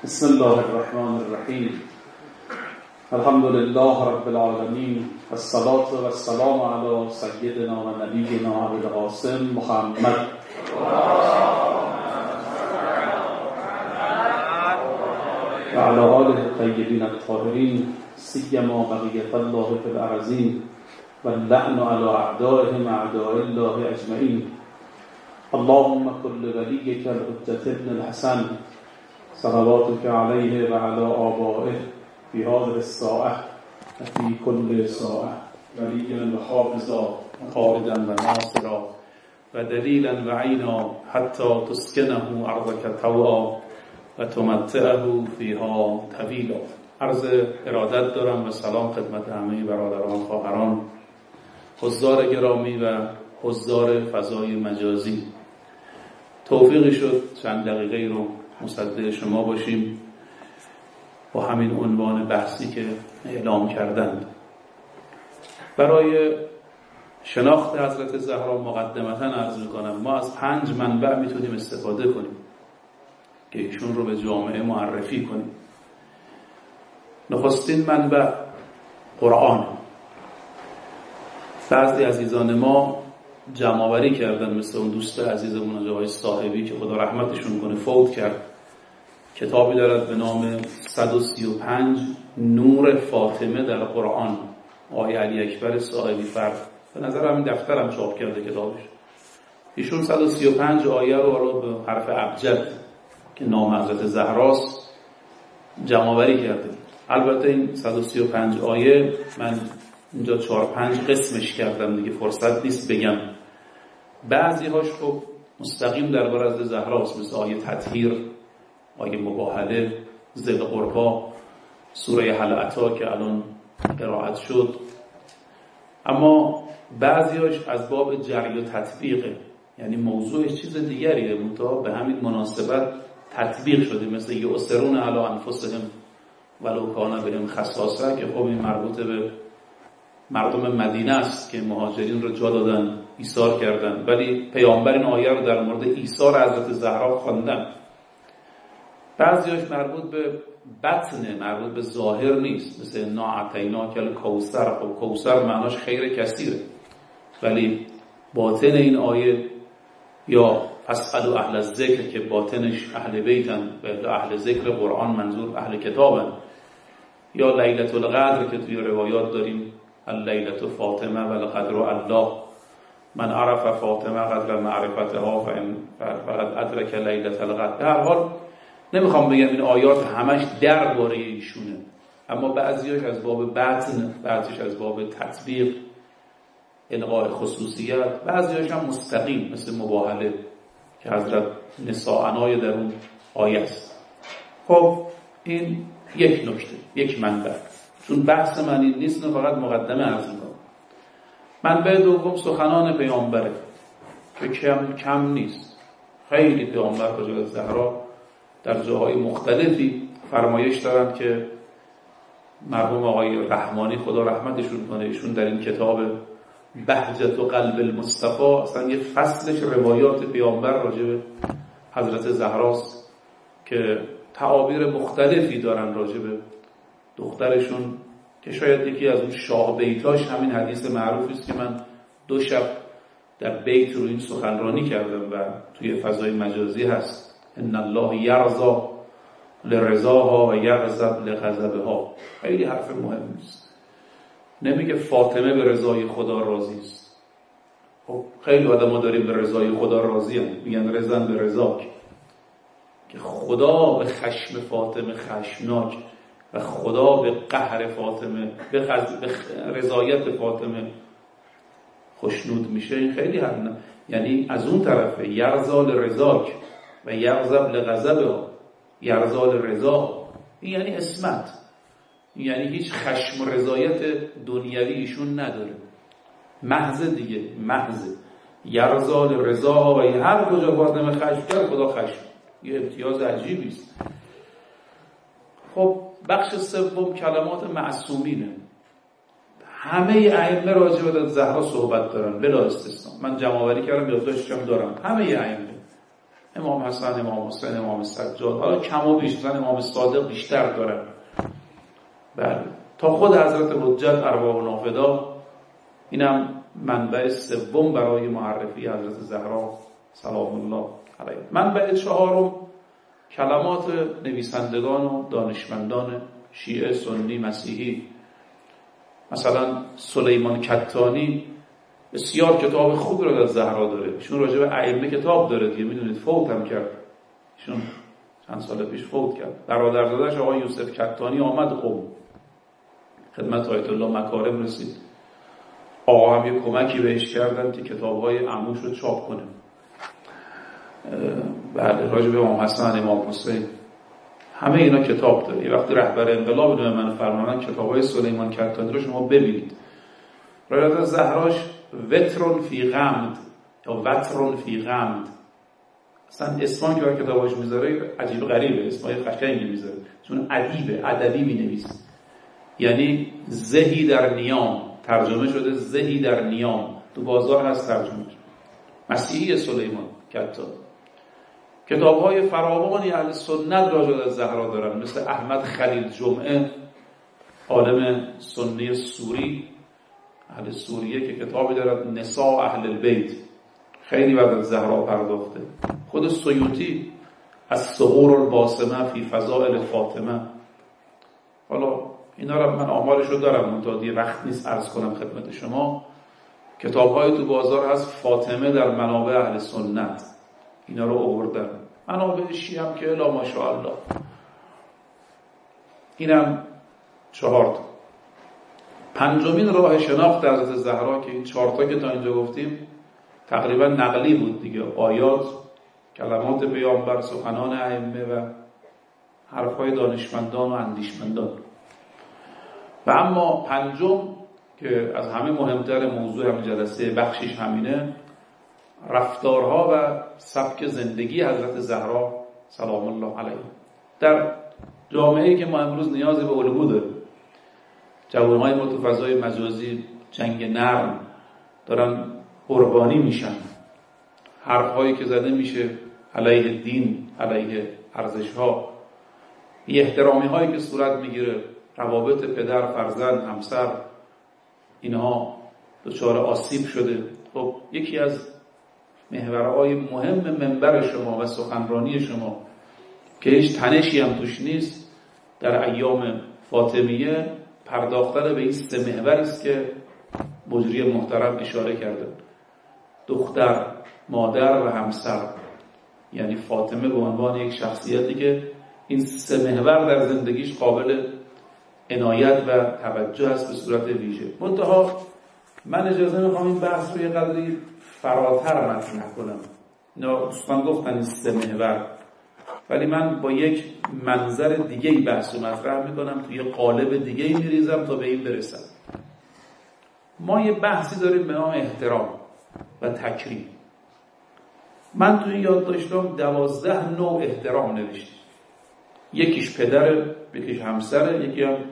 بسم الله الرحمن الرحیم. الحمد لله رب العالمین والصلاة والسلام علی سیدنا و نبینا ابوالقاسم محمد و علی آله الطیبین الطاهرین سیما بقیة الله فی الارضین و اللعن علی اعدائهم اعداء الله اجمعین. اللهم كل وليك الحجة ابن الحسن صلواتك عليه وعلى آبائه في هذه الساعة وفي كل ساعة وليا وحافظا وقائدا وناصرا ودليلا وعينا حتى تسكنه أرضك طوعا وتمتعه فيها طويلا. عرض ارادت دارم و سلام خدمت همه برادران خواهران حضار گرامی و حضار فضای مجازی. توفیقی شد چند دقیقه رو مصدق شما باشیم با همین عنوان بحثی که اعلام کردند. برای شناخت حضرت زهرا مقدمتا عرض می‌کنم ما از 5 منبع میتونیم استفاده کنیم که ایشون رو به جامعه معرفی کنیم. نخستین منبع قرآن. بعضی عزیزان ما جمع‌آوری کردن، مثل اون دوست عزیزمون آقای صاحبی که خدا رحمتشون کنه فوت کرد، کتابی دارد به نام 135 نور فاطمه در قرآن، آقای علی اکبر صاحبی فرد. به نظر همین دفترم چاپ کرده کتابش. ایشون 135 آیه رو به حرف ابجد که نام حضرت زهراست جمع‌آوری کرده. البته این 135 آیه من اینجا 4-5 قسمش کردم دیگه، فرصت نیست بگم. بعضی هاش خب مستقیم درباره حضرت زهراست، مثل آیه تطهیر، آیه مباهله، ذل قربا، سوره هل اتی که الان قرائت شد. اما بعضی هاش از باب جری و تطبیقه، یعنی موضوعش چیز دیگریه منتها به همین مناسبت تطبیق شده، مثل یؤثرون علی انفسهم ولو کان بهم خصاصه که خب این مربوط به مردم مدینه است که مهاجرین رو جا دادن، ایثار کردن، ولی پیامبر این آیه رو در مورد ایثار حضرت زهرا خواندن. بعضیاش مربوط به بطنه، مربوط به ظاهر نیست، مثل انا اعطیناک الکوثر. خب کوثر معناش خیر کثیره، ولی باطن این آیه یا فاسألوا اهل الذکر که باطنش اهل بیتن و اهل ذکر قرآن منظور اهل کتابن، یا لیلة القدر که توی روایات داریم اللیلة فاطمه و القدر الله من عرف فاطمه قدر معرفتها فقد ادرک لیلة القدر. در هر حال نمیخوام بگم این آیات همش درباره ایشونه، اما بعضیاش از باب بطن، بعضیش از باب تطبیق، الغاء خصوصیت، بعضیاش هم مستقیم مثل مباهله که حضرت نساء در اون آیه است. خب این یک نکته، یک منبع. چون بحث من این نیست، فقط مقدمه عرض می‌کنم. منبع دوم سخنان پیامبره که کم نیست. خیلی پیامبر حضرت زهرا در جاهای مختلفی فرمایش دارند که مرحوم آقای رحمانی خدا رحمتشون کنه، ایشون در این کتاب بهجت و قلب المصطفی اصلا یه فصلش روایات پیامبر راجع به حضرت زهراست که تعابیر مختلفی دارن راجع به دخترشون، که شاید یکی از اون شاه بیتاش همین حدیث معروفی است که من 2 شب در بیت رو این سخنرانی کردم و توی فضای مجازی هست. ان الله یرضی لرضاها و یغضب لغضبها. خیلی حرف مهمی است. نمیگه فاطمه به رضای خدا راضی است. خب خیلی آدما داریم به رضای خدا راضی ان، میگن رضا به رضاک، که خدا به خشم فاطمه خشمناک و خدا به قهر فاطمه، به رضایت فاطمه خوشنود میشه. این خیلی حرف، یعنی از اون طرف یرضا لرضاک و یغضب لغضبها، یرضا لرضا این یعنی اسمت، یعنی هیچ خشم و رضایت دنیوی ایشون نداره، محض دیگه، محض یرضا لرضا و هر کجا فاطمه خشم کرد خدا خشم. یه امتیاز عجیبی است. خب بخش سوم کلمات معصومینه. همه ائمه راجع به زهرا صحبت دارن بلا استثنا. من جمع آوری کردم، یادداشتم دارم. همه ائمه امام حسن، امام حسین، امام سجاد، حالا کم و بیش، مثلا امام صادق بیشتر دارن. بله، تا خود حضرت حجت ارواح نافدا. اینم منبع سوم برای معرفی حضرت زهرا سلام الله علیها. منبع چهارم کلمات نویسندگان و دانشمندان شیعه، سنی، مسیحی. مثلا سلیمان کتانی بسیار کتاب خوبی رو از زهرا داره. ایشون راجع به ائمه کتاب داره دیگه، میدونید فوت هم کرد. ایشون چند سال پیش فوت کرد. برادرزاده‌اش آقای یوسف کتانی آمد قم، خدمت آیت الله مکارم رسید. آقا هم یه کمکی بهش کردن که کتاب‌های عموش رو چاپ کنه. بله، راجع به امام حسن، امام حسین، همه اینا کتاب داره. یه وقتی رهبر انقلاب به من فرمودن کتاب‌های سلیمان کتانی رو شما ببینید. راجع زهراش وترون فی غمد یا وترون فی غمد، اصلا اسمان که بر کتاباش میذاره عجیب غریبه، اسمای قشنگی میذاره، چون ادبی مینویسه. یعنی زهی در نیام، ترجمه شده زهی در نیام، تو بازار هست ترجمه. مسیحی سلیمان کتانی. کتاب‌های فراوانی اهل سنت راجع به زهرا دارن، مثل احمد خلیل جمعه، عالم سنی سوری، اهل سوریه، که کتابی دارد نساء اهل البیت، خیلی بعد از زهرا پرداخته. خود سیوطی از ثغور الباسمه فی فضائل فاطمه. حالا اینا رو من آمارش رو دارم، منتها وقت نیست عرض کنم خدمت شما. کتاب‌های تو بازار هست فاطمه در منابع اهل سنت، اینا رو آوردن. منابع شیعه هم که الا ماشاءالله. اینم 4 تا. پنجمین راه شناخت حضرت زهرا که این 4 تا که تا اینجا گفتیم تقریبا نقلی بود دیگه، آیات، کلمات پیامبر، سخنان ائمه و حرفهای دانشمندان و اندیشمندان. و اما پنجم که از همه مهمتر موضوع همین جلسه بخشش همینه، رفتارها و سبک زندگی حضرت زهرا سلام الله علیها. در جامعه‌ای که ما امروز نیازی به الگو داریم، جوانهای ما تو فضای مجازی جنگ نرم دارن قربانی میشن، حرفهایی که زده میشه علیه دین، علیه ارزش‌ها، بی احترامی هایی که صورت میگیره، روابط پدر، فرزند، همسر، اینها دچار آسیب شده. خب یکی از محورهای مهم منبر شما و سخنرانی شما که هیچ تنشی هم توش نیست در ایام فاطمیه، پرداختن به این 3 محور است که مجری محترم اشاره کرده: دختر، مادر و همسر. یعنی فاطمه به عنوان یک شخصیتی که این 3 محور در زندگیش قابل عنایت و توجه است به صورت ویژه. منتها من اجازه میخوام این بحث رو یه قدری فراتر مطرح کنم. اینا دوستان گفتن این 3 محور، ولی من با یک منظر دیگه‌ای بحث رو مطرح میکنم، توی یه قالب دیگه‌ای میریزم تا به این برسم. ما یه بحثی داریم به نام احترام و تکریم. من توی یادداشتام 12 نوع احترام نوشتم. یکیش پدر، یکیش همسر، یکی هم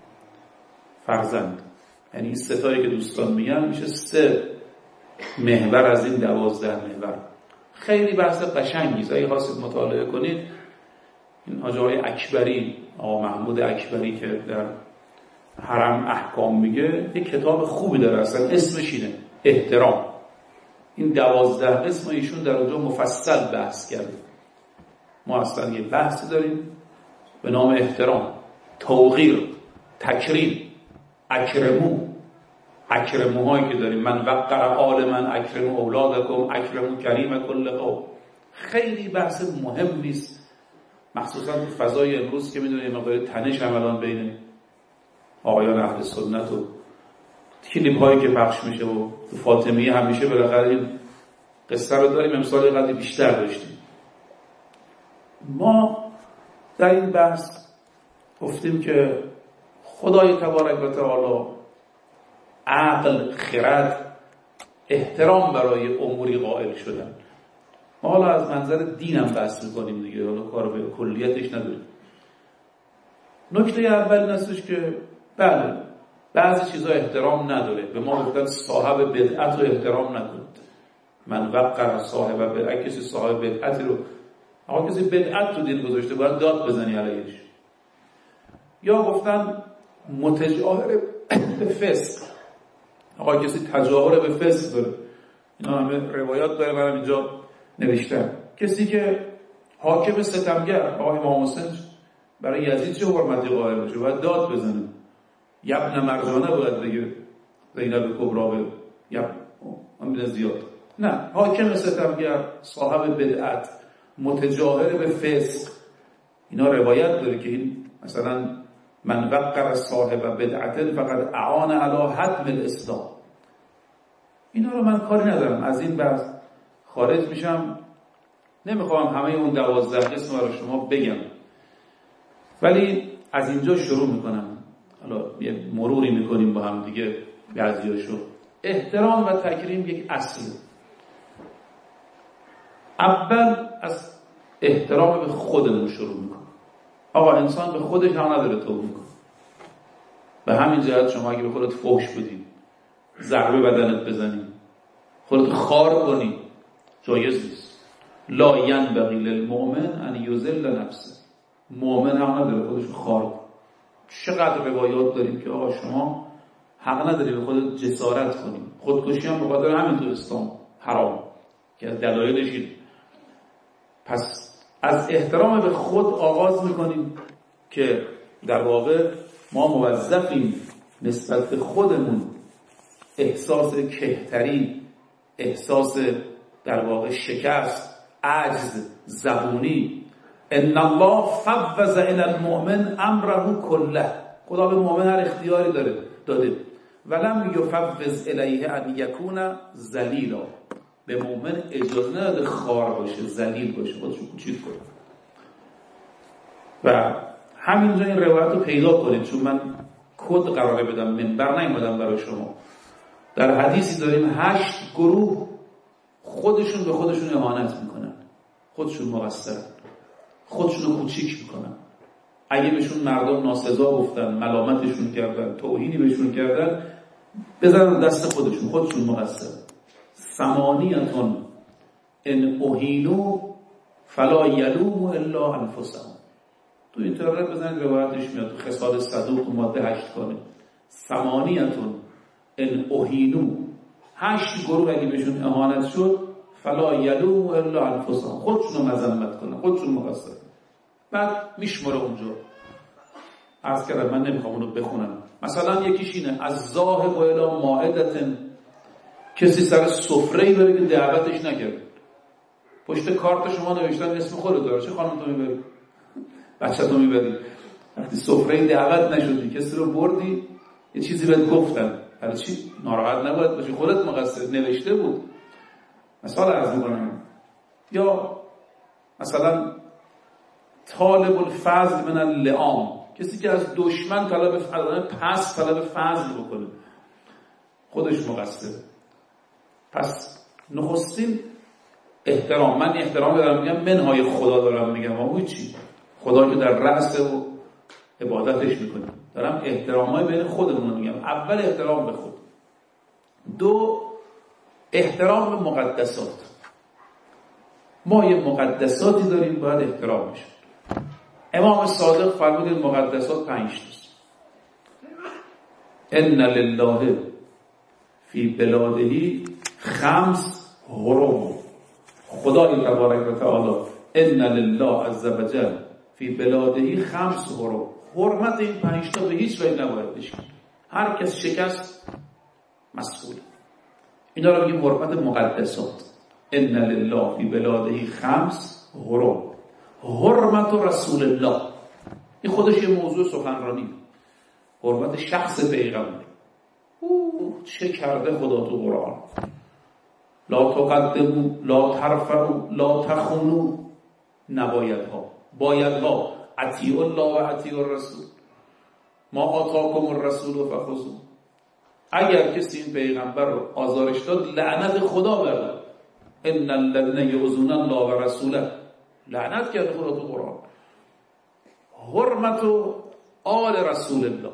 فرزند. یعنی این 3 تایی که دوستان میگن میشه 3 محور از این 12 محور. خیلی بحث قشنگیه. اگه خواستید مطالعه کنید، این آقای اکبری، آقا محمود اکبری که در حرم احکام میگه، یک کتاب خوبی داره، اصلا اسمش اینه احترام. این 12 اسم ایشون در اونجا مفصل بحث کرده. ما اصلا یه بحثی داریم به نام احترام، توقیر، تکریم، اکرموهایی که داریم. من وقر آل من اکرمو اولادکم اکرمو کریم کل قوم. خیلی بحث مهم نیست، مخصوصا تو فضای امروز که میدونیم مقدار تنش هم الان بین آقایان اهل سنت و کلیپ هایی که پخش میشه و تو فاطمیه همیشه بالاخره این قصه رو داریم. امسال قدری بیشتر داشتیم. ما در این بحث گفتیم که خدای تبارک و تعالی عقل، خرد، احترام برای اموری قائل شدن. ما حالا از منظر دین هم بحث میکنیم دیگه، حالا کار به کلیتش نداریم. نکته اول این هستش که بله، بعضی چیزا احترام نداره. به ما گفتن صاحب بدعت رو احترام نکنید. من وقر صاحب بدعت، کسی صاحب بدعتی رو، آقا کسی بدعت تو دین گذاشته باید داد بزنی علیهش. یا گفتن متجاهر به فسق، آقا کسی تجاهر به فسق داره، اینا همه روایات داره، منم اینجا نوشتم. کسی که حاکم ستمگر، آقا امام حسین برای یزید چه حرمتی قائل بشه، باید داد بزنه. یبن مرجانه باید بگه زینب کبرا به یبن زیاد. نه، حاکم ستمگر، صاحب بدعت، متجاهر به فسق، اینا روایت داره که این مثلا من وقر صاحب بدعت فقط اعان علی هدم الاسلام. اینا رو من کاری ندارم، از این بحث خارج میشم، نمیخوام همه اون 12 قسم رو شما بگم، ولی از اینجا شروع میکنم. حالا یه مروری میکنیم با هم دیگه بعضیاشو. احترام و تکریم یک اصله. اول از احترام به خودمون شروع میکنم. آقا انسان به خودش هم نداره توهین کنه. به همین جهت شما اگه به خودت فحش بدی، ضربه بدنت بزنی، خودت خار کنی، جایز نیست. لا ینبغی للمؤمن ان یذل نفسه. مؤمن هم نداره خودش خار کنه. چقدر روایات داریم که آقا شما حق نداری به خودت جسارت کنی. خودکشی هم به خاطر همین تو اسلام حرام، که از دلایلش اینه. پس از احترام به خود آغاز میکنیم که در واقع ما موظفیم نسبت به خودمون احساس کهتری، احساس در واقع شکست، عجز، زبونی. ان الله فوض الی المؤمن امره کله. خدا به مؤمن هر اختیاری داده. ولم یفوض الیه ان یکون ذلیلا. به مؤمن اجازه نداده خار باشه، ذلیل باشه، خودشو کوچیک کنه. و همینجا این روایت رو پیدا کنید، چون من کد قراره بدم، منبر نیومدم برای شما. در حدیثی داریم 8 گروه خودشون به خودشون اهانت میکنن، خودشون مقصرن، خودشون رو کوچیک میکنن. اگه بهشون مردم ناسزا گفتن، ملامتشون کردن، توهینی بهشون کردن، بزنن دست خودشون مقصرن. ثمانیتون ان اهینوا فلا یلوموا الا انفسهم. تو اینترنت بزنید روایتش میاد، تو خصال صدوق ماده 8 کنه. ثمانیتون ان اهینوا، 8 گروه اگه بهشون اهانت شد، فلا یلوموا الا انفسهم، خودشون رو مذمت کنن، خودشون مقصر. بعد میشمره اونجا. عرض کردم من نمیخوام اونو بخونم. مثلا یکیش اینه از ذاهب الی مائدة، کسی سر سفره‌ای بره که دعوتش نکرد، پشت کارت شما نوشتن اسم خودت داره، چه خانم تو میبری؟ بچه تو میبری؟ وقتی سفره‌ای دعوت نشدی، کسی رو بردی، یه چیزی بهت گفتن، برای چی؟ ناراحت نباید باشی، خودت مقصر، نوشته بود. مثال عرض میکنم. یا مثلا طالب الفضل من اللئام، کسی که از دشمن طلب فضل بکنه، خودش مقصره. پس نخستین احترام. من احترام دارم میگم، منهای خدا دارم میگم، اما چی؟ خدا که در رأس و عبادتش میکنیم. دارم احترامای بین خودمون میگم. اول احترام به خود. 2 احترام به مقدسات. ما یه مقدساتی داریم باید احترام بشه. امام صادق فرمودید مقدسات 5 تاست. ان لله فی بلاده 5 حرم. خدای تبارک و تعالی ان لله عز وجل فی بلاده 5 حرم. حرمت این 5 تا به هیچ وجه نباید بشه. هر کس شکست مسئول. اینا رو میگیم حرمت مقدسات. ان لله فی بلاده 5 حرم. حرمت رسول الله، این خودش یه موضوع سخنرانی. حرمت شخص پیغمبر. چه کرده خدا تو قرآن؟ لا تقدموا، لا ترفعوا، لا تخونوا. نبایدها، بایدها. اطیعوا الله و اطیعوا الرسول. ما آتاکم الرسول فخذوه. اگر کسی این پیغمبر رو آزارش داد، لعنت خدا بردار. ان الذين يؤذون الله و رسوله. لعنت کرده خدا تو قرآن. حرمت آل رسول الله.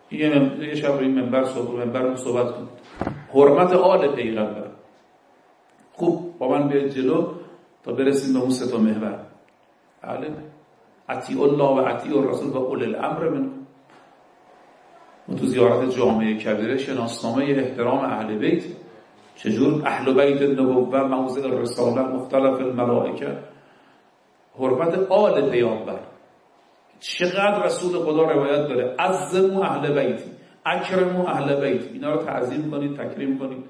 یه شب این منبر صحبت کنید. حرمت آل پیغمبر. خوب با من بیاید جلو تا برسیم به اون 3 محور. بله، اطیعوا الله و اطیعوا الرسول و اولی الامر منکم. ما تو زیارت جامعه کبیره شناسنامه احترام اهل بیت، چجور اهل بیت النبوه موضع الرساله مختلف الملائکه، حرمت آل پیامبر. چقدر رسول خدا روایت داره عظموا اهل بیتی، اکرموا اهل بیت، اینا رو تعظیم کنید، تکریم کنید.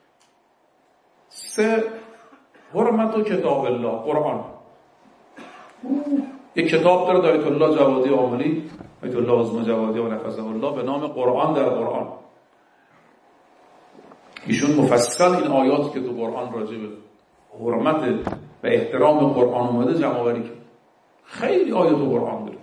3 حرمت کتاب الله، قرآن. یک کتاب داره آیت الله جوادی عاملی، آیت الله عظم جوادی و نفذه الله، به نام قرآن در قرآن. ایشون مفصل این آیات که تو قرآن راجع به حرمت و احترام قرآن اومده جمع آوری کرد. خیلی آیات قرآن داره.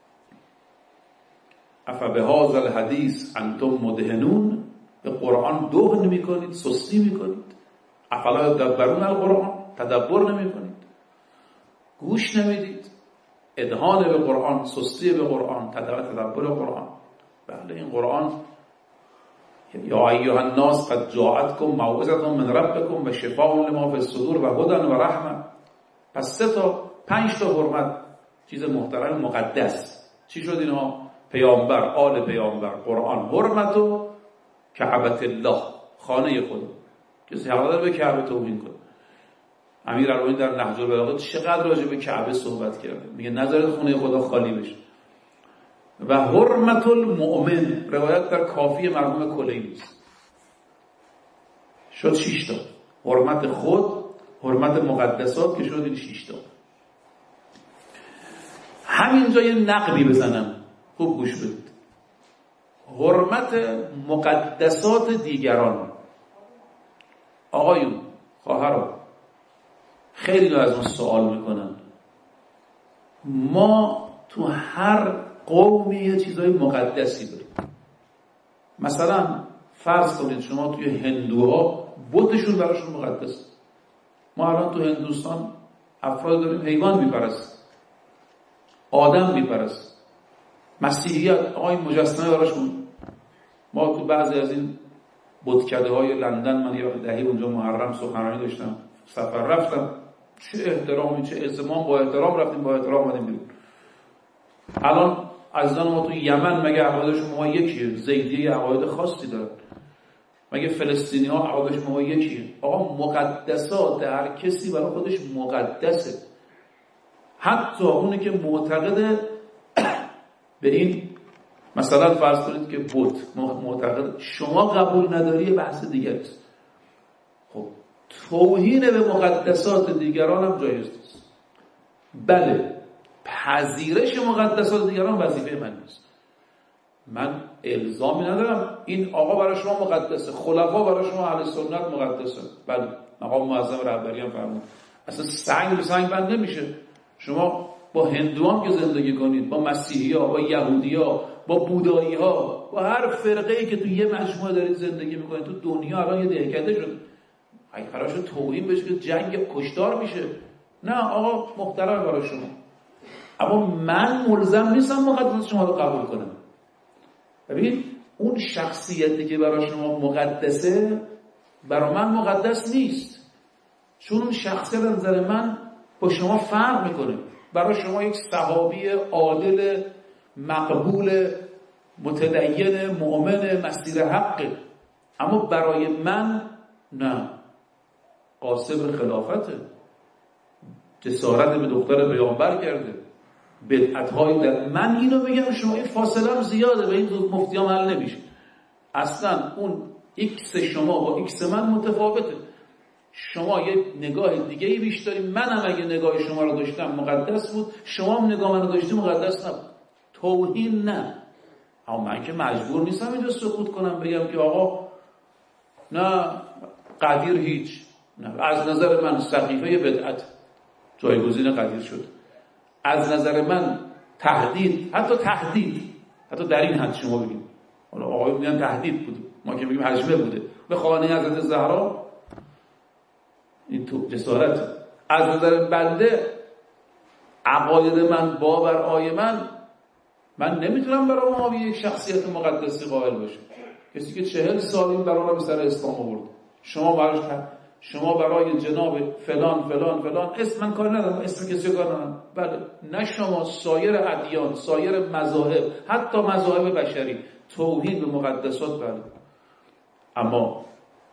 افبهذا الحدیث انتم مدهنون، به قرآن دهن میکنید، سستی میکنید. افلا تدبرون القرآن، تدبر نمیکنید، گوش نمیدید. ادهان به قرآن، سستی به قرآن، تدبر قرآن. بله این قرآن یا ایها الناس قد جاءتکم موعظة من ربکم و شفاء لما فی الصدور و هدی و رحمه. پس 5 تا حرمت، چیز محترم مقدس. چی شد اینا؟ پیامبر، آل پیامبر، قرآن. حرمت و کعبه الله، خانه خدا. کسی حق نداره به کعبه توهین کنه. امیرالمومنین در نهج البلاغه چقدر راجع به کعبه صحبت کرده، میگه نذارید خونه خدا خالی بشه. و حرمت المؤمن، روایت در کافی مرحوم کلینی است. شد 6 تا. حرمت خود، حرمت مقدسات که شد این 6 تا. همینجا یه نقبی بزنم، خوب گوش بدید. حرمت مقدسات دیگران. آقایون، خواهران، خیلی از اون سوال میکنن. ما تو هر قومی یه چیزای مقدسی داریم. مثلا فرض کنید شما توی هندوها بتشون براشون مقدسه. ما الان تو هندوستان افراد داریم حیوان میپرست، آدم میپرست. مسیحیت آقای مجسمه براشون. ما تو بعضی از این بتکده های لندن، من یه دهی اونجا محرم سخنرانی داشتم، سفر رفتم، چه احترامی، چه ازمان، با احترام رفتیم، با احترام اومدیم بیرون. الان عزیزان ما تو یمن مگه عقایدشون ما یکیه؟ زیدیه عقاید خاصی دارن. مگه فلسطینی ها عقایدشون ما یکیه؟ آقا مقدسات هر کسی برای خودش مقدسه. حتی اونی که معتقد به این، مثلا فرض کنید که بت معتقد، شما قبول نداری بحث دیگری است. خب توهین به مقدسات دیگران هم جایز نیست. بله، پذیرش مقدسات دیگران وظیفه من نیست. من الزامی ندارم این آقا برای شما مقدسه، خلفا برای شما اهل سنت مقدسه. بله، مقام معظم رهبری هم فرمود اصلا سنگ به سنگ بند نمیشه. شما با هندوان که زندگی کنید، با مسیحی ها، با یهودی ها، با بودایی ها، با هر فرقه‌ای که تو یه مجموعه دارید زندگی میکنید، تو دنیا الان یه دهکده شد. اگه قرار شد توهین بشه که جنگ کشتار میشه، نه آقا محترم برای شما. اما من ملزم نیستم مقدسات شما رو قبول کنم. ببین اون شخصیتی که برای شما مقدسه برای من مقدس نیست، چون اون شخصیت از نظر من با شما فرق میکنه. برای شما یک صحابی عادل، مقبول، متدین، مؤمن، مسیر حقه، اما برای من نه. قاسم خلافته، جسارت به دختر پیامبر کرده، بدعت‌های در من اینو میگم شما این فاصله هم زیاده، به این مفتی هم حل نمیشه. اصلا اون ایکس شما با ایکس من متفاوته. شما یه نگاه دیگه‌ای بیش دارید. منم اگه نگاه شما رو داشتم مقدس بود، شما هم نگاه منو داشتی مقدس نبود. توهین نه. اما من که مجبور نیستم اینجا سکوت کنم بگم که آقا نه قدیر هیچ، نه از نظر من سقیفه بدعت جایگزین قدیر شد، از نظر من تهدید، حتی در این حد شما بگید، حالا آقای میگن تهدید بود، ما که میگیم هجمه بوده به خانه حضرت زهرا، این تو جسارت. از نظر بنده عقاید من، باورهای من نمیتونم برای معاویه یک شخصیت مقدسی قائل باشم. کسی که 40 سال این برای به سر اسلام آورد، شما براش شما برای جناب فلان فلان فلان اسم، من کار ندارم اسم کسی کار ندارم، بله، نه شما، سایر ادیان، سایر مذاهب، حتی مذاهب بشری، توهین به مقدسات بله، اما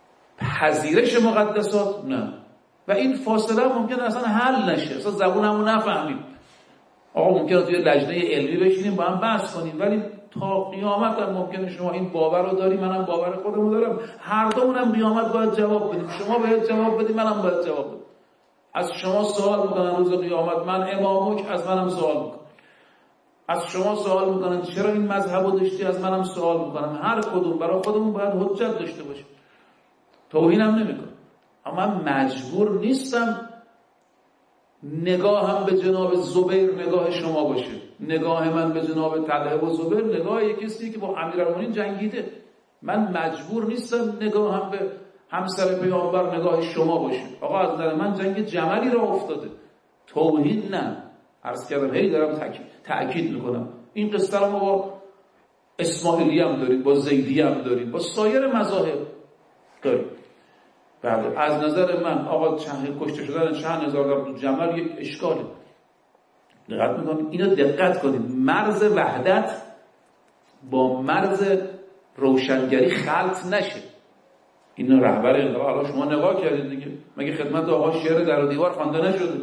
پذیرش مقدسات نه. و این فاصله ممکنه اصلا حل نشه، اصلا زبونمو نفهمیم. آقا ممکنه توی لجنه علمی بشینیم با هم بحث کنیم، ولی تا قیامت هم ممکنه شما این باور رو داری، منم باور خودمو دارم، هر دومونم قیامت باید جواب بدیم، شما باید جواب بدید، منم باید جواب بدم. از شما سوال میکنن روز قیامت، من امامک، از منم سوال میکنن. از شما سوال میکنن چرا این مذهبو داشتی، از منم سوال میکنن. هر کدوم برای خودمون باید حجت داشته باشیم. توهینم نمیکنم، اما من مجبور نیستم نگاهم به جناب زبیر نگاه شما باشه، نگاه من به جناب طلحه و زبیر نگاه یک کسی که با امیرالمومنین جنگیده. من مجبور نیستم نگاهم به همسر پیامبر نگاه شما باشه. آقا از نظر من جنگ جملی را افتاده، توهین نه. عرض کردم هی دارم تأکید میکنم این قصه رو ما با اسماعیلی هم داریم، با زیدی هم داریم، با سایر مذاهب داریم. بله، از نظر من آقا کشته شدن چند هزار در جمل یک اشکاله. دقت میکنید، اینو دقت کنید، مرز وحدت با مرز روشنگری خلط نشه. این رهبر انقلاب، حالا شما نگاه کردید دیگه، مگه خدمت آقا شعر در و دیوار خوانده نشده؟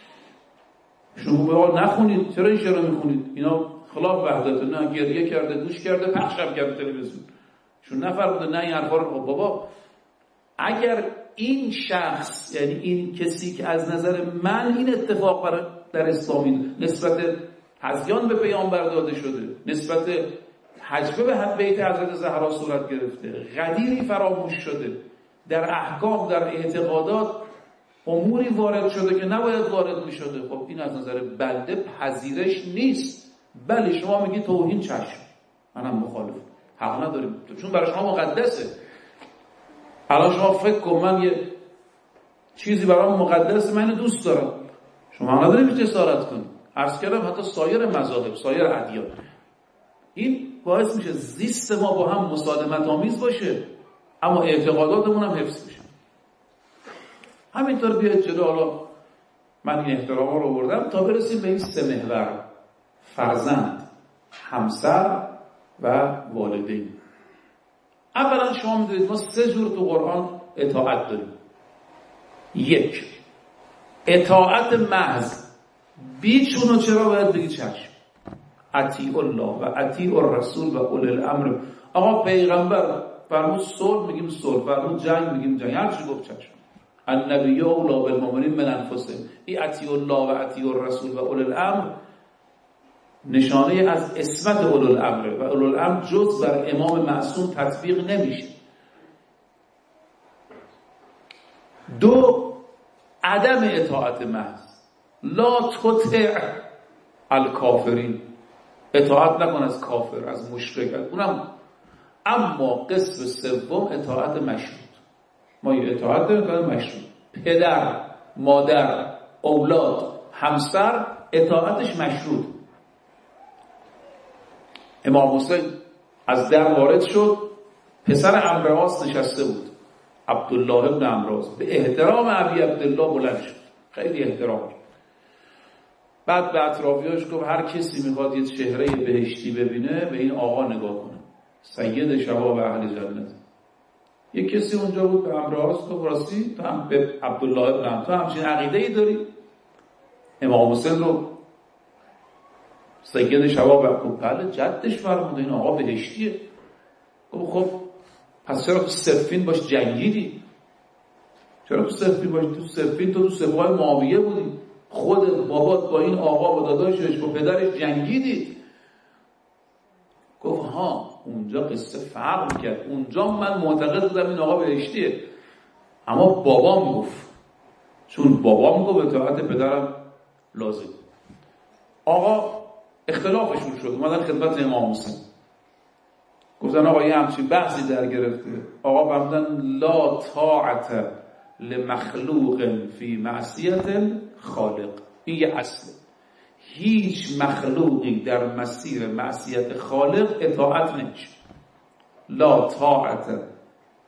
شما به آقا نخونید، چرا این شعر رو میخونید؟ اینا خلاف وحدت. نه گریه کرده، گوش کرده، پخشم کرده تلویزیون، شون نفرموده نه این حرفا رو. بابا اگر این شخص، یعنی این کسی که از نظر من این اتفاق در اسلامی نسبت هذیان به پیامبر داده شده، نسبت حجبه به بیت حضرت زهرا صورت گرفته، غدیری فراموش شده، در احکام، در اعتقادات اموری وارد شده که نباید وارد می شده، خب این از نظر بنده پذیرش نیست. بله شما میگی توهین، چشم، منم مخالفم، حق نداریم، چون برای شما مقدسه. الان شما فکر کن من یه چیزی برام مقدسه، من دوست دارم، شما نداریم جسارت کنید. عرض کردم حتی سایر مذاهب، سایر ادیان، این باعث میشه زیست ما با هم مصادمت آمیز باشه، اما اعتقاداتمون هم حفظ بشه. همینطور بیاید جلو. حالا من این احترام رو آوردم تا برسیم به این سه محور: فرزند، همسر و والدین. اولا شما میدونید ما سه جور تو قرآن اطاعت داریم. یک، اطاعت محض، بی چون و چرا باید بگی چشم، اطیع الله و اطیع الرسول و اولی الامر. آقا پیغمبر فرمود صلح میگیم صلح، فرمود جنگ میگیم جنگ، هر چی گفت چشم. النبی اولی بالمؤمنین من انفسهم. این اطیع الله و اطیع الرسول و اولی الامر نشانه از عصمت اولو الامر، و اولو الامر جز بر امام معصوم تطبیق نمیشه. دو، عدم اطاعت محض، لا تطع الکافرین، اطاعت نکن از کافر، از مشرک، اونم. اما قسم سوم اطاعت مشروط. ما یه اطاعت داریم، اطاعت مشروط. پدر، مادر، اولاد، همسر، اطاعتش مشروط. امام حسین از در وارد شد، پسر عمرواس نشسته بود، عبدالله ابن عمرواس، به احترام ابی عبدالله بلند شد، خیلی احترام. بعد به اطرافیاش گفت هر کسی میخواد یه چهره بهشتی ببینه به این آقا نگاه کنه، سید شباب اهل جنت. یک کسی اونجا بود، به عمرواس گفت راستی تو هم به عبدالله ابن عمرواس تو همچین عقیده‌ای داری؟ امام حسین رو سید شباب گفت بله جدش فرموده این آقا بهشتیه. گفت خب پس چرا تو صفین باش جنگیدی؟ چرا تو صفین باش؟ تو صفین تو سپاه معاویه بودی، خود بابات با این آقا و داداشش با پدرش جنگیدید. گفت ها اونجا قصه فرق کرد، اونجا من معتقد بودم این آقا بهشتیه، اما بابام گفت، چون بابام گفت اطاعت پدرم لازم. آقا اختلافشون شد، اومدن خدمت امام حسین، گفتن آقا یه همچین بحثی در گرفته. آقا فرمودن لا طاعت لمخلوق فی معصیت خالق. این یه اصله، هیچ مخلوقی در مسیر معصیت خالق اطاعت نمیشه. لا طاعت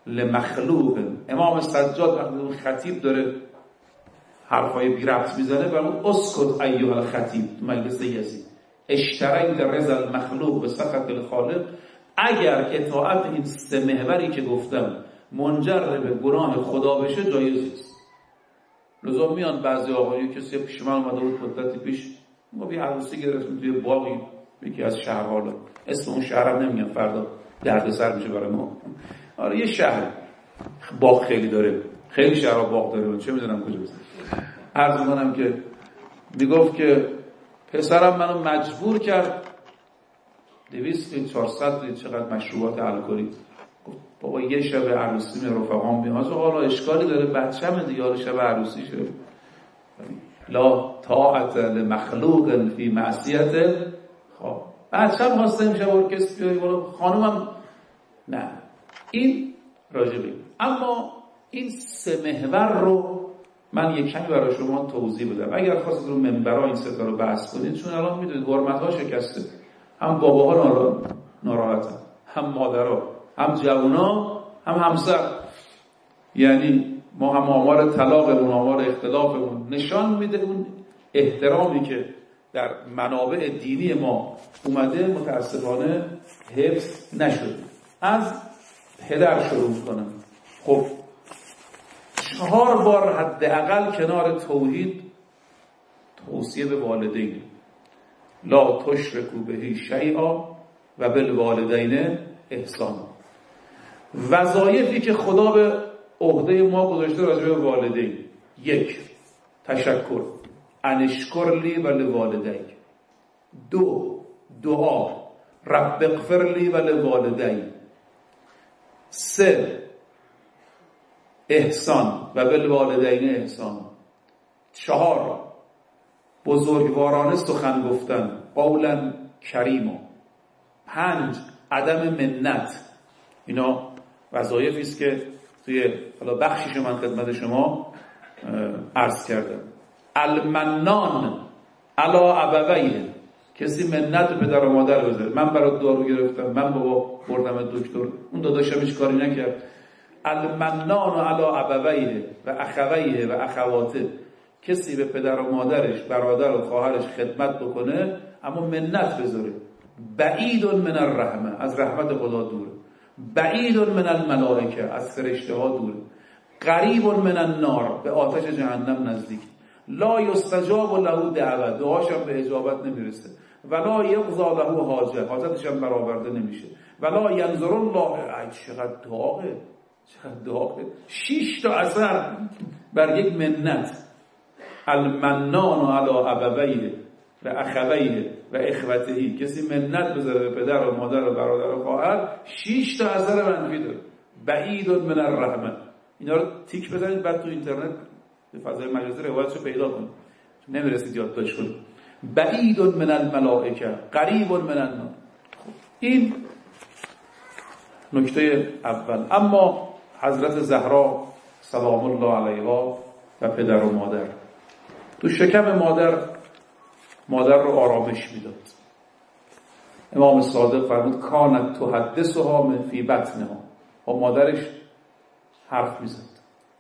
لمخلوق. امام سجاد وقتی خطیب داره حرفای بی ربط میزنه و اون اسکت ایها الخطیب مجلس یزید اشترید رضا المخلوق به سخط الخالق. اگر اطاعت این سه محوری که گفتم منجر به گناه خدا بشه جایز نیست. لذا میان بعضی آقایی کسی پیش من اومده بود مدتی پیش، ما بی عروسی گرفتیم توی باقی یکی از شهرها، اسم اون شهرم نمیگم فردا دردسر میشه برای ما. آره یه شهر باغ خیلی داره، خیلی شهرها باغ داره، چه میدونم کجاست. عرض میکنم که میگفت که پسرم منو مجبور کرد 200 400 چقدر مشروبات الکلی. گفت بابا یه شب عروسی می رفقام بیام، حالا اشکالی داره بچه‌مه دیگه، حالا شب عروسی شه. لا طاعت لمخلوق فی معصیت. خب بچه‌م خواسته امشب ارکستر بیاری بالا، خانومم نه. این راجبه. اما این سه محور رو من یک کمی برای شما توضیح بدم. اگر خواستید رو منبرها این سه تا رو بحث کنید، چون الان میدونید حرمت‌ها شکسته، هم باباها ناراحتن، هم مادرها، هم جوونا، هم همسر. یعنی ما هم آمار طلاقمون، آمار اختلافمون نشان میده اون احترامی که در منابع دینی ما اومده متاسفانه حفظ نشده. از پدر شروع کنم. خب 4 بار حداقل کنار توحید توصیه به والدین، لا تشرکوا به شیئا و بالوالدین احسانا. وظایفی که خدا به عهده ما گذاشته راجع به والدین: 1 تشکر، ان اشکر لی و لوالدیک. 2 دعا، رب اغفر لی و لوالدی. 3 احسان و بالوالدین احسان. 4 بزرگوارانه سخن گفتن، قولا کریما. 5 عدم منت. اینا وظایفی است که توی حالا بخشیش من خدمت شما عرض کردم. المنان علی ابویه، کسی منت به پدر و مادر بذاره. من برات دارو گرفتم، من بابا بردم دکتر، اون داداشم هیچ کاری نکرد. المنان علی ابویه و اخویه و اخواته، کسی به پدر و مادرش، برادر و خواهرش خدمت بکنه اما منت بذاره. بعید من الرحمه، از رحمت خدا دوره. بعید من الملائکه، از فرشته ها دوره. قریب من النار، به آتش جهنم نزدیک. لا یستجاب له دعوت، دعاش هم به اجابت نمیرسه. ولا یقضى له حاجه، حاجتش هم برآورده نمیشه. ولا ینظر الله، چقدر داغه، چقدر داغه. 6 تا اثر بر یک منت. المنان علی ابویه و اخویه و اخوته، کسی منت بذاره به پدر و مادر و برادر و خواهر، 6 تا اثر منفی داره. بعید من الرحمه. اینا رو تیک بزنید بعد تو اینترنت به فضای مجازی روایتشو پیدا کنید، نمیرسید یادداشت کنید. بعید من الملائکه، قریب من النار. این نکته اول. اما حضرت زهرا سلام الله علیها و پدر و مادر، تو شکم مادر رو آرامش میداد. امام صادق فرمود کانت تحدثها من فی بطنها، با مادرش حرف میزد.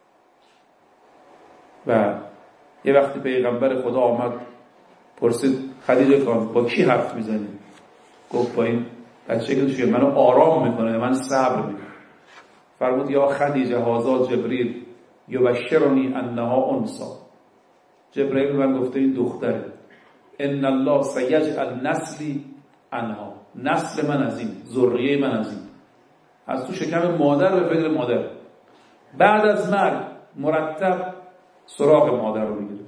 و یه وقتی پیغمبر خدا آمد پرسید خدیجه خان با کی حرف میزنی؟ گفت با این بچه که توشه منو آرام میکنه، من صبر میکنه. فرمود یا خدیجه هذا جبریل یبشرنی انها انثی، جبرئیل من گفته این دختره. ان الله سیجعل نسلی عنها، نسل من از این، ذریه من از این. از تو شکم مادر به فکر مادر. بعد از مرگ مرتب سراغ مادر رو میگیره.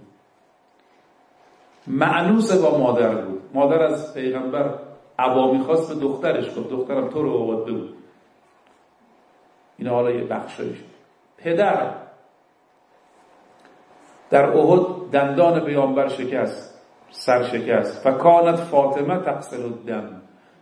معنوس با مادر بود. مادر از پیغمبر عبا میخواست به دخترش، گفت دخترم تو رو آورده بود. این حالا یه بخشایش. پدر در احد دندان پیامبر شکست، سر شکست. فکانت فاطمه تغسل الدم،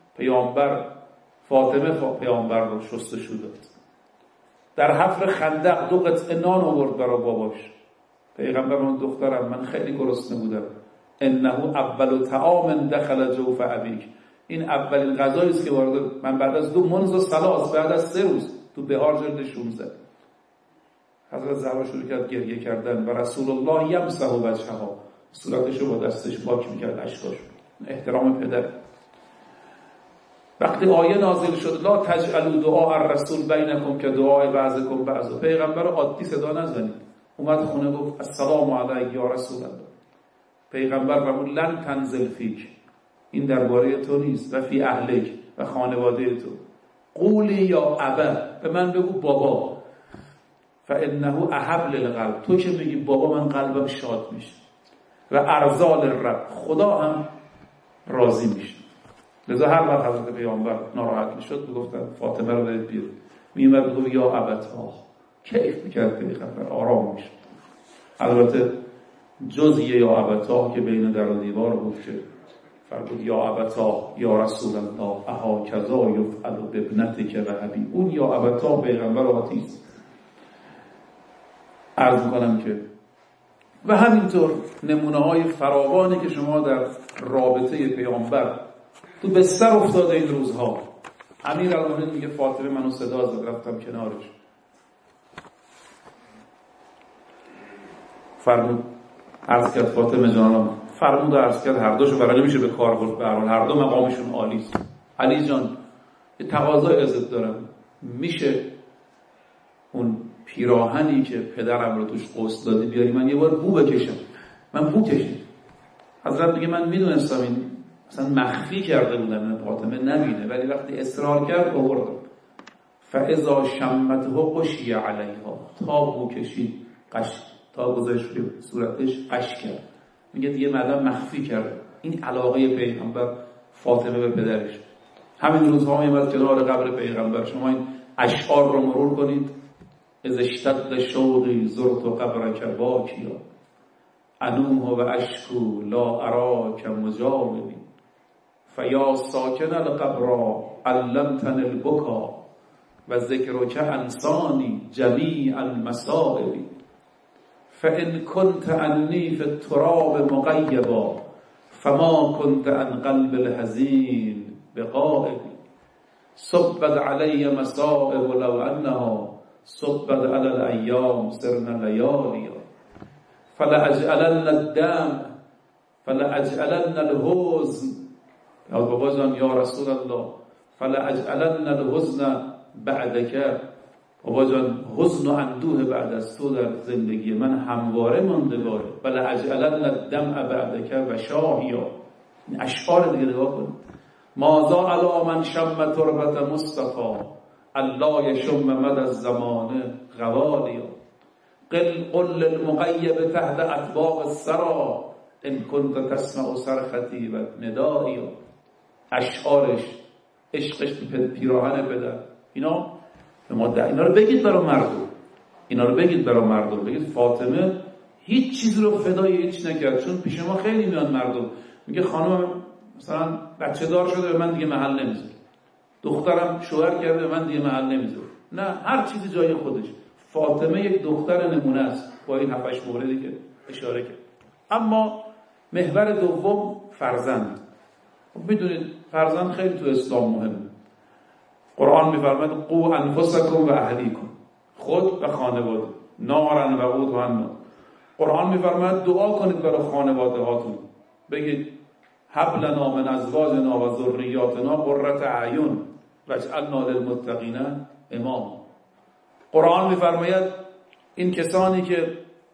فاطمه پیامبر رو شستشو داد. در حفر خندق 2 قطعه نان آورد برای باباش. پیغمبر من دخترم من خیلی گرسنه بودم، انه اول طعام دخل جوف ابیک، این اولین غذایی است که وارد من بعد از 2 منذ 3 بعد از 3 روز تو بهار جلد 16. حضرت زهرا شروع کرد گریه کردن و رسول الله یمسح وجهها، صورتش رو با دستش پاک میکرد اشکاش. احترام پدر. وقتی آیه نازل شد لا تجعلوا دعاء الرسول بینکم که دعای بعضکم بعضا، پیغمبر رو عادی صدا نزنید. اومد خونه گفت السلام علیک یا رسول الله. پیغمبر فرمود لن تنزل فیک، این درباره تو نیست، و فی اهلک و خانواده تو. قولی یا ابا، به من بگو بابا، فانه احب للقلب، تو که میگی بابا من قلبم شاد میشه، و ارزال رب، خدا هم راضی میشه. لذا هر وقت حضرت پیامبر ناراحت میشد میگفتن فاطمه رو برید بیرون، میومد میگفت یا ابتا، کیف میکرد پیغمبر، آرام میشد. البته جز یا ابتا که بین در و دیوار بود که فرمود یا ابتا یا رسول الله اها کذا یفعل بابنتک و ابی، اون یا ابتا پیغمبر آتیست. عرض میکنم که و همینطور نمونه های فراوانی که شما در رابطه پیامبر تو بستر افتاده این روزها. امیرالمومنین میگه فاطمه منو صدا زد، رفتم کنارش، فرمود عرض کرد فاطمه جانم، فرمود و عرض کرد هر دوشو برای نمیشه به کار برد، به هر حال هر دو مقامشون عالیست. علی جان یه تقاضای ازت دارم، میشه اون پیراهنی که پدرم رو توش غسل دادی بیاری من یه بار بو بکشم؟ من بو کشید. حضرت میگه من میدونستم این اصلا مخفی کرده بودم این فاطمه نبینه، ولی وقتی اصرار کرد آوردم. فاذا شمته غشی علیها، تا بو کشید تا گذاشت روی صورتش قش کرد. میگه دیگه مدام مخفی کرد. این علاقه پیغمبر فاطمه به پدرش. همین روزها میاد کنار قبر پیغمبر، شما این اشعار رو مرور کنید. از اشتد شوقی زرت قبرک باکیا انوه و اشکو لا اراک مجاوبی فیا ساکن القبر علمتن البکا و ذکرک انسانی جمیع المصائب فان كنت انی فی التراب مغیبا فما كنت عن قلب الحزین بغائب صبت علی مصائب لو انها صبت علی الایام سرنا لیالیا فلاجعلن الدم فلاجعلن الحزن، یا بابا جان یا رسول الله فلاجعلن الحزن بعدک، بابا جان حزن و اندوه بعد از تو در زندگی من همواره ماندگاره. فلاجعلن الدمع بعدک و شاهیا. این اشعار دیگه نگاه کن. ماذا علی من شم تربت مصطفی الله یشم مد الزمان غوالیا قل للمغیب تحت اطباق السرا ان كنت تسمع صرختی و ندایی. اشعارش، عشقش به پیراهن پدر، اینا رو بگید برای مردم، بگید فاطمه هیچ چیز رو فدای هیچ نکرد. چون پیش ما خیلی میان مردم میگه خانم مثلا بچه دار شده به من دیگه محل نمیذاره، دخترم شوهر کرده به من دیگه محل نمیذاره. نه، هر چیزی جای خودش. فاطمه یک دختر نمونه است با این 7-8 موردی که اشاره کرد. اما محور دوم فرزند. میدونید فرزند خیلی تو اسلام مهمه. قرآن میفرماید قو انفسکم و اهلیکم، خود و خانواده، نارن و قودها. قرآن میفرماید دعا کنید برای خانواده هاتون، بگید هب لنا من ازواجنا و ذریاتنا قرة اعین واجعلنا للمتقین اماما. قرآن میفرماید این کسانی که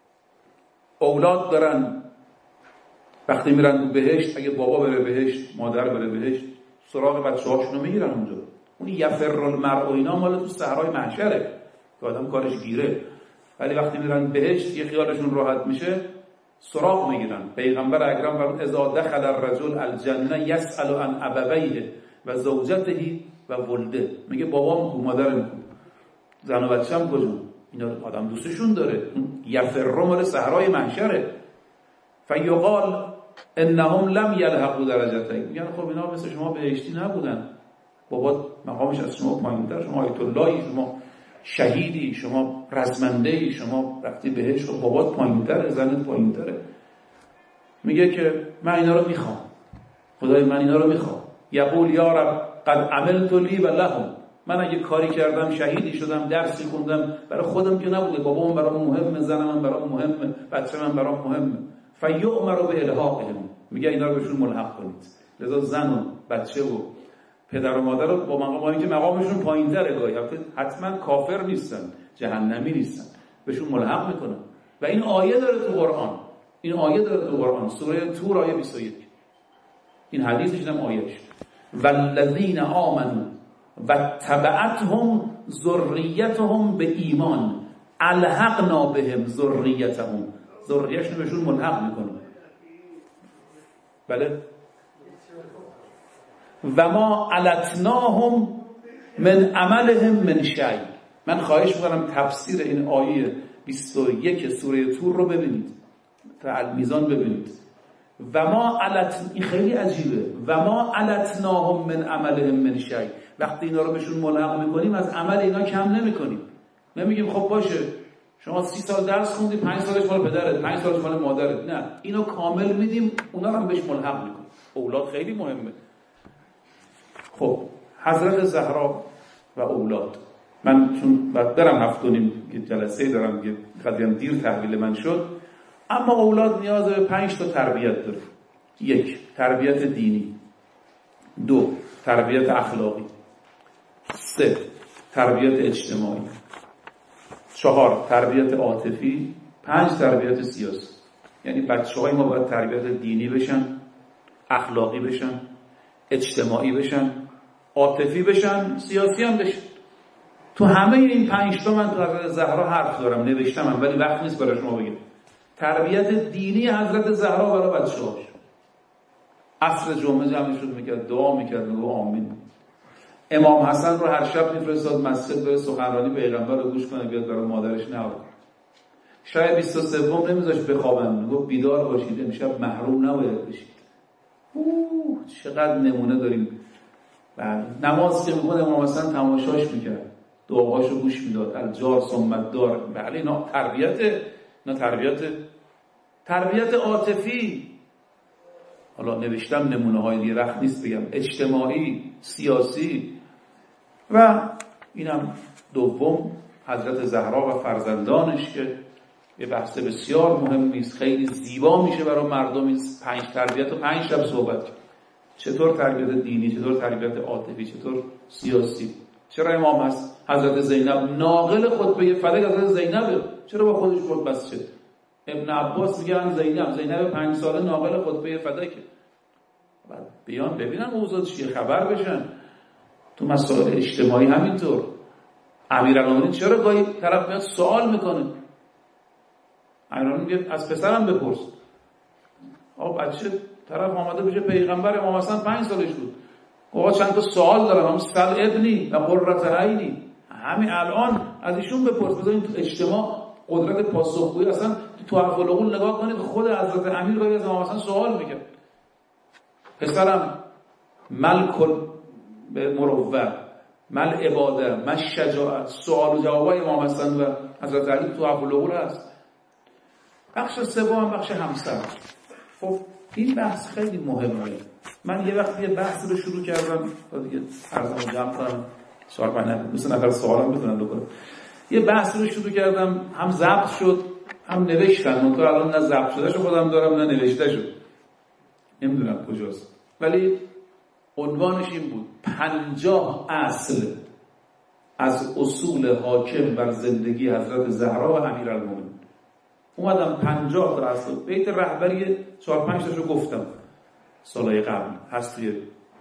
اولاد دارن وقتی میرن تو بهشت، اگه بابا بره بهشت، مادر بره بهشت، سراغ بچه‌هاشون رو میگیرن اونجا. اون یفر المرء و اینا مال تو صحرای محشره که آدم کارش گیره، ولی وقتی میرن بهشت یه خیالشون راحت میشه، سراغ میگیرن. پیغمبر اکرم فرمود اذا دخل الرجل الجنه يسأل عن ابويه و زوجته و ولده. میگه بابام کو، مادرم کو، زن و بچه‌م کجا؟ اینا آدم دوستشون داره. یفر مال صحرای محشره. فیقال انهم لم یلحقوا درجتین، میگن خب اینا مثل شما بهشتی نبودن، بابا مقامش از شما پایین‌تر، شما آیت اللهی، شما شهیدی، شما رزمنده‌ای، شما رفتی بهشت، خب بابات پایین‌تره، زنت پایین‌تره. میگه که من اینا رو میخوام، خدای من اینا رو میخوام. یقول یا رب قد عملت لی و لهم، من اگه کاری کردم، شهیدی شدم، درسی خوندم، برای خودم که نبوده، بابام برام مهمه، زنم من برام مهمه، بچه من برام مهمه. فیؤمر به الحاقهم، میگه اینا رو بهشون ملحق کنید. لذا زن و بچه و پدر و مادر رو با مقام که مقامشون پایین‌تره، گاهی حتما کافر نیستن، جهنمی نیستن، بهشون ملحق میکنن. و این آیه داره تو قرآن، این آیه داره تو قرآن، سوره طور آیه 21. این حدیثش هم آیهش. والذین آمنوا واتبعتهم ذریتهم به ایمان الحقنا بهم ذریتهم، ذریه‌شون بهشون ملحق میکنه. بله. و ما علتناهم من عملهم من شیء. من خواهش میکنم تفسیر این آیه 21 سوره طور رو ببینید، المیزان ببینید. و ما این خیلی عجیبه. و ما علتناهم من عملهم من شیء. وقتی اینا رو بهشون ملحق میکنیم از عمل اینا کم نمیکنیم. نمیگیم خب باشه شما 30 سال درس خوندی، 5 سالش مال پدرت، 5 سالش مال مادرت. نه، اینو کامل میدیم، اونا رو هم بهش ملحق میکنیم. اولاد خیلی مهمه. خب حضرت زهرا و اولاد، من چون بعد برم 7 و نیم جلسه دارم که قدیم دیر تحویل من شد، اما اولاد نیاز به 5 تا تربیت داره. 1 تربیت دینی، 2 تربیت اخلاقی، 3 تربیت اجتماعی، 4 تربیت عاطفی، 5 تربیت سیاسی. یعنی بچه‌های ما باید تربیت دینی بشن، اخلاقی بشن، اجتماعی بشن، عاطفی بشن، سیاسی هم بشن. تو همه این 5 تا من تو حضرت زهرا حرف دارم، نوشتم، ولی وقت نیست برای شما بگم. تربیت دینی حضرت زهرا برای بچه‌هاش، عصر جمعه جمعشون میکرد، دعا میکرد، میگو آمین. امام حسن رو هر شب میفرستاد مسجد بره سخنرانی پیغمبر رو گوش کنه، بیاد برای مادرش نواد. شاید 23 نمیذاش بخوابن، میگو بیدار باشید، امشب محروم نباید بشید. چقدر نمونه داریم. نماز که میخواد امام حسن تماشاش میکرد، دعاهاشو گوش میداد، الجار ثمت دار. بله اینا تربیت عاطفی. حالا نوشتم نمونه های دیگه، وقت نیست بگم. اجتماعی، سیاسی. و اینم دوم حضرت زهرا و فرزندانش که یه بحث بسیار مهمی است، خیلی زیبا میشه برای مردم این 5 تربیت و 5 شب صحبت کرد. چطور تربیت دینی، چطور تربیت عاطفی، چطور سیاسی. چرا امام هست حضرت زینب ناقل خطبه فلک حضرت زینبه، چرا با خودش خود بس شد؟ ابن عباس میگن زینب 5 ساله ناقل خطبه فلکه. بعد بیان ببینن اوضاع چیه، خبر بشن. تو مسائل اجتماعی همینطور. امیرالمومنین چرا گاهی طرف میاد سوال میکنه، امیرالمومنین میگه از پسرم بپرس. بچه طرف آمده بشه پیغمبر، امام حسن 5 سالش بود. آقا چند تا سوال دارم، هم سل ابنی و قرة عینی، همین الان از ایشون بپرس. بذارین تو اجتماع قدرت پاسخگویی. اصلا تو حرف العقول نگاه کنید، خود حضرت امیر رو از امام حسن سوال میکرد. پسرم ملک به مروت، مل عباده، مل شجاعت. سوال و جوابای امام حسن و حضرت علی تو حرف العقول هست. بخش سوم بخش همسر. خب این بحث خیلی مهمه. من یه وقت یه بحث رو شروع کردم تا دیگه عرضمو جمع کنم، 4-5 مثل نفر سوالم بتونن بکنم. یه بحث رو شروع کردم، هم ضبط شد هم نوشتن. من تو الان نه ضبط شدهشو خودم دارم نه نوشته شد، نمیدونم کجاست، ولی عنوانش این بود: 50 اصل از اصول حاکم بر زندگی حضرت زهرا و امیرالمومنین. اومدم 50 تا اصل، بیت رهبری 4-5 تاشو گفتم سالهای قبل، هست توی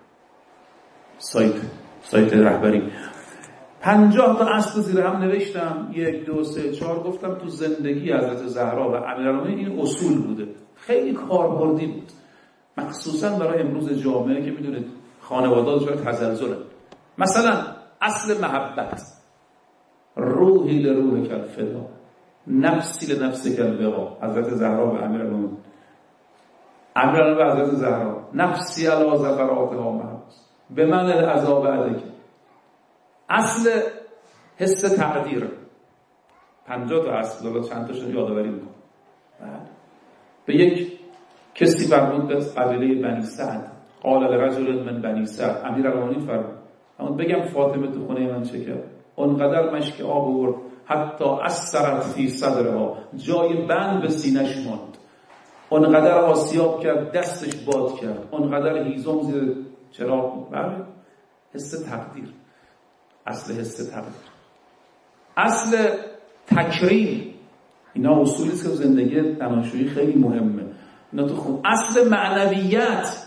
سایت رهبری. 50 تا اصل زیر هم نوشتم، 1 2 3 4 گفتم تو زندگی حضرت زهرا و امیرالمومنین این اصول بوده. خیلی کاربردی بود، مخصوصا برای امروز جامعه که میدونید خانواده‌ها دچار تزلزلن. مثلا اصل محبت: روحی لروح کالفدا، نفسی لنفس کالبقا. حضرت زهرا و امیرالمومنین. امیرالمومنین و حضرت زهرا: نفسی علی زفراتها محبس به من العذاب علیک. اصل حس تقدیر. 50 تا اصل، حالا چند تاشون یادآوری میکنم. به یک کسی فرمود از قبیله بنی سعد، قال لرجل من بنی سعد، امیرالمومنین فرمود، اما بگم فاطمه تو خونه من چه کرد، اونقدر مشک آب آورد حتی اثرت فی صدرها، جای بند به سینش ماند، اونقدر آسیاب کرد دستش باد کرد، اونقدر هیزم زیر چراغ. بله، حس تقدیر، اصل حس تقدیر، اصل تکریم. اینا اصولی است که زندگی دانشجویی خیلی مهمه. اینا تو خود اصل معنویت،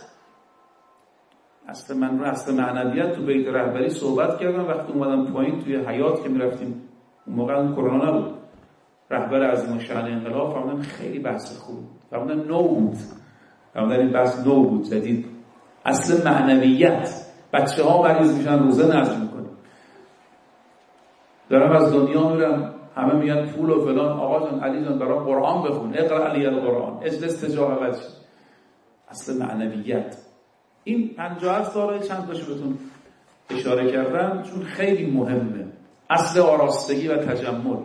اصل معنویت تو بیت رهبری صحبت کردم وقتی اومدم پایین توی حیات که میرفتیم، اون موقع کرونا نبود، رهبر عظیم الشأن انقلاب فرمودن خیلی بحث خوب، فرمودن نو بود، فرمودن این بحث نو بود، جدید. اصل معنویت، بچه‌ها مریض میشن روزه نذر میکنیم، دارم از دنیا میرم همه میگن پول و فلان، آقا جان علی جان برام قرآن بخون، اقرا علی القرآن، اجلس تجاوز. اصل معنویت. این 57 ساله چند تاشو بهتون اشاره کردم چون خیلی مهمه. اصل آراستگی و تجمل.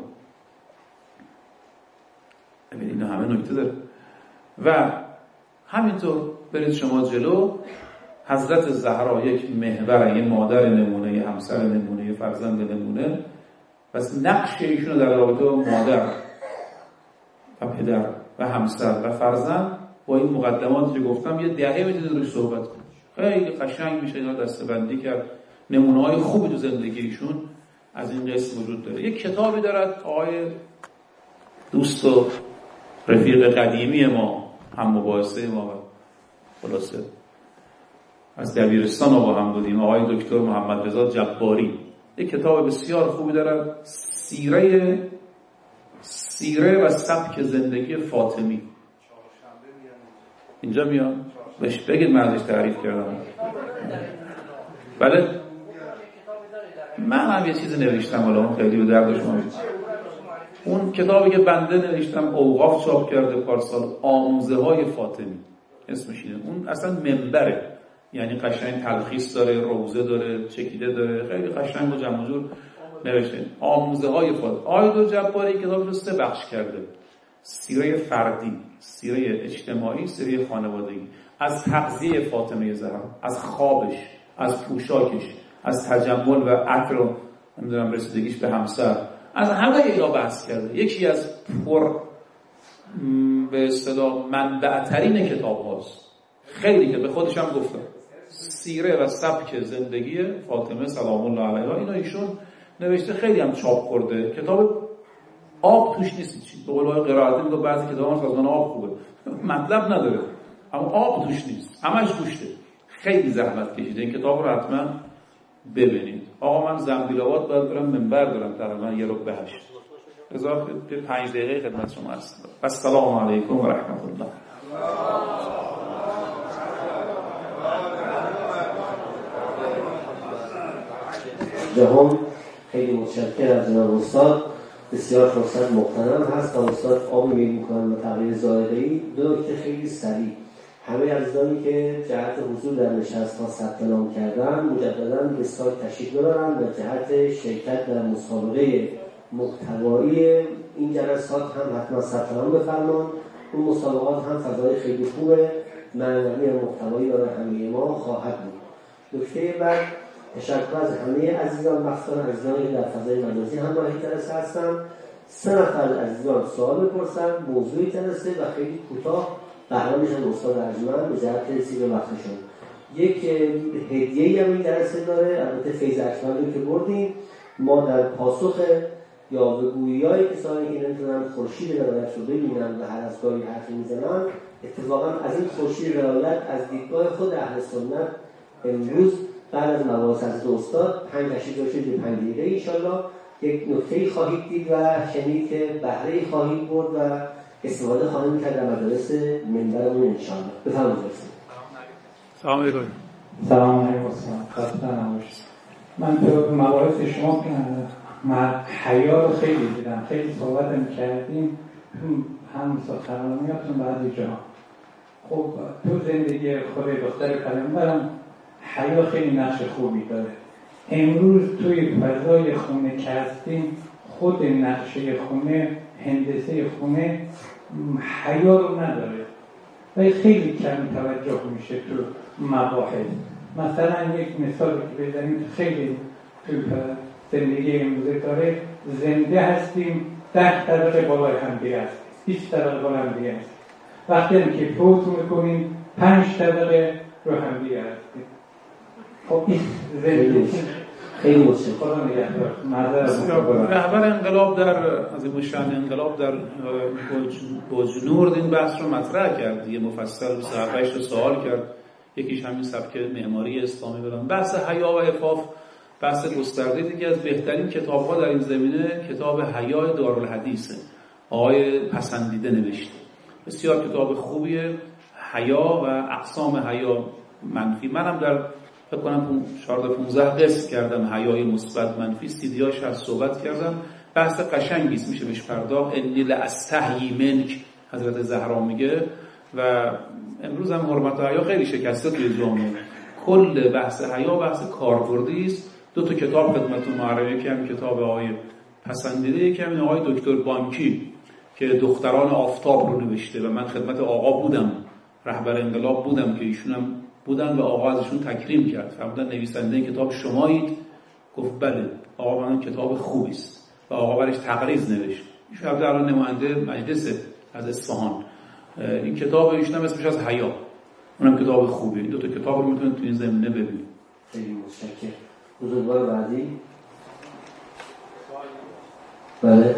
ببینید اینا همه نکته داره. و همینطور برید شما جلو، حضرت زهرا یک محور، یک مادر نمونه، یک همسر نمونه، یک فرزند نمونه. پس نقش ایشون در رابطه با مادر و پدر و همسر و فرزند با این مقدماتی که گفتم یه دهه میتونید روش صحبت کنید. خیلی قشنگ میشه اینا دسته‌بندی کرد. نمونه‌های خوبی تو زندگیشون از این قسم وجود داره. یک کتابی دارد آقای دوست و رفیق قدیمی ما، هم مباحثه ما و خلاصه از دبیرستان ما با هم بودیم، آقای دکتر محمد رضا جباری. یک کتاب بسیار خوبی دارد، سیره و سبک زندگی فاطمی. اینجا میاد بهش بگید من ازش تعریف کردم. بله من هم یه چیزی نوشتم، حالا اون خیلی به درد شما میاد. اون کتابی که بنده نوشتم اوقاف چاپ کرده پارسال، آموزه های فاطمی اسمش اینه. اون اصلا منبره، یعنی قشنگ تلخیص داره، روزه داره، چکیده داره، خیلی قشنگ و جمع جور نوشته. آموزه های فاطمی. آقای جباری کتاب رو 3 بخش کرده: سیره فردی، سیره اجتماعی، سیره خانوادگی. از تغذیه فاطمه زهرا، از خوابش، از پوشاکش، از تجمل و عطر و نمیدونم رسیدگیش به همسر، از همه اینا بحث کرده. یکی از به اصطلاح منبع‌ترین کتاب هاست، خیلی که به خودش هم گفتم، سیره و سبک زندگی فاطمه سلام الله علیها. اینا ایشون نوشته، خیلی هم چاپ خورده. کتاب آب توش نیست، چی به قول آقای قرائتی میگه بعضی کتابا سازمان آب خوبه، مطلب نداره، اما آب توش نیست، همش گوشته. خیلی زحمت کشیده. این کتاب رو حتما ببینید. آقا من زنبیل آباد باید برم منبر دارم تقریبا 7:45 اضافه به 5 دقیقه خدمت شما هستم. السلام علیکم و رحمت الله. جهان خیلی متشکرم از جناب استاد. بسیار فرصت مغتنم هست تا استاد آب میل میکنن و تغییر ظاهری. 2 نکته خیلی سریع. همه عزیزانی که جهت حضور در نشست ها ثبت نام کردن مجددا به سایت تشریف ببرن و جهت شرکت در مسابقه محتوایی این جلسات هم حتما ثبت نام بفرمان. اون مسابقات هم فضای خیلی خوبه، معنوی و محتوایی برای همه ما خواهد بود. نکته بعد، تشکر از همه عزیزان، مخصوصا عزیزانی که در فضای مجازی همراه جلسه هستن. 3 نفر عزیزان سوال بپرسن، موضوع جلسه و خیلی کوتاه قرار میشن استاد ارجمند به جهت رسیدگی وقتشون. یک هدیه‌ای هم این جلسه داره، البته فیض اکبری که بردیم. ما در پاسخ یا به گویی‌های کسانی که نمیتونن خورشید ولایت رو ببینن و هر از گاهی حرفی میزنن، اتفاقا از این خورشید ولایت از دیدگاه خود اهل سنت امروز بعد از مباحث از استاد 5 دقیقه انشالله یک نکته‌ای خواهید دید و شنید که بهره‌ای خواهید برد و استفاده خواهیم کرد در مجالس منبرمون انشالله. بفرمایید. سلام علیکم. سلام علیکم. خسته نباشید. من تو مباحث شما حیا رو خیلی دیدم، خیلی صحبت می‌کردیم، هم سخنرانیاتون بعضی جا. خب تو زندگی خود دختر پیامبرم حیا خیلی نقش خوبی داره. امروز توی فضای خونه که هستیم، خود نقشه خونه، هندسه خونه حیا رو نداره و خیلی کم توجه میشه تو مباحث. مثلا یک مثال که بزنیم خیلی تو زندگی امروزه داره، زنده هستیم 10 طبقه بالای هم دیگه هستیم، 20 طبقه بالای هم دیگه هستیم. وقتی هم که فوت میکنیم 5 طبقه رو هم دیگه هستیم. خب این زندگی خیلی مشکل. رهبر انقلاب در از مشان انقلاب در بوجنورد این بحث رو مطرح کرد، یه مفصل 28 تا سوال کرد. یکیش همین سبک معماری اسلامی بدن. بحث حیا و عفاف بحث گسترده دیگه. از بهترین کتاب‌ها در این زمینه کتاب حیا دارالحدیثه، آقای پسندیده نوشته. بسیار کتاب خوبیه. حیا و اقسام حیا منفی. منم در فکر کنم 14-15 قسم کردم حیای مثبت منفی، سیدیاش از صحبت کردم. بحث قشنگی است، میشه بهش پرداخت. انی لاستحیی منک حضرت زهرا میگه. و امروز هم حرمت حیا خیلی شکسته توی جامعه. کل بحث حیا بحث کاربردی است. 2 تا کتاب خدمتتون معرفی کردم، کتاب آقای پسندیده، یکی همین آقای دکتر بانکی که دختران آفتاب رو نوشته و من خدمت آقا بودم، رهبر انقلاب بودم که ایشون هم بودن و آقا ازشون تکریم کرد. فرمودن نویسنده کتاب شمایید؟ گفت بله. آقا من کتاب خوبی است و آقا برش تقریض نوشت. ایشون الان نماینده مجلس از اصفهان. این کتاب ایشون هم اسمش از حیا، اونم کتاب خوبیه. 2 تا کتاب رو میتونید تو این زمینه ببینید. خیلی متشکرم. بزرگوار بعدی. بله.